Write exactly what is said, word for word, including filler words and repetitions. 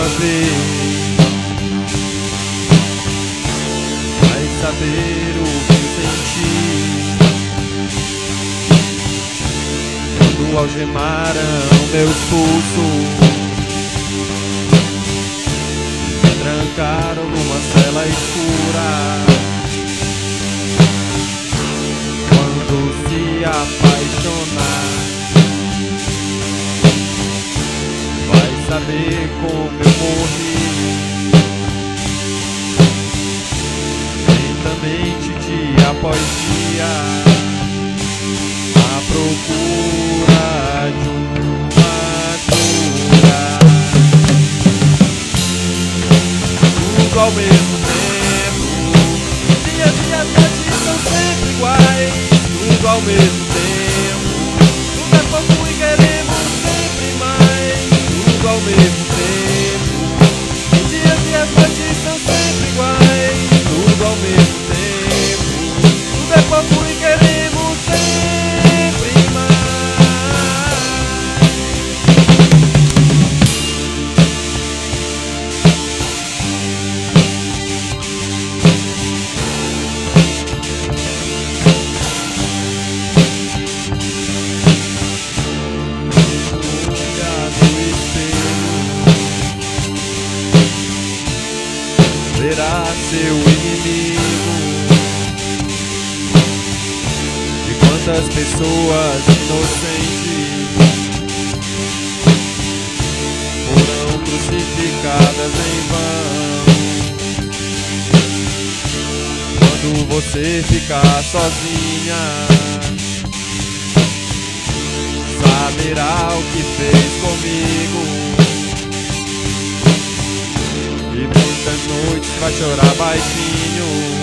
vez. Vai saber o que eu senti quando algemaram meus pulsos, me trancaram numa cela escura. Quando se apaixonar, vai saber como eu morri. Lentamente, dia após dia, à procura de uma cura. Tudo ao mesmo tempo, dias e as noites são sempre iguais. Tudo ao mesmo tempo, tudo é pouco e queremos sempre mais. Tudo ao mesmo tempo, os dias e as noites são sempre iguais. Tudo ao mesmo tempo, tudo é pouco e queremos sempre mais. Será seu inimigo? E quantas pessoas inocentes foram crucificadas em vão? Quando você ficar sozinha, saberá o que fez comigo. E muitas noites vai chorar baixinho,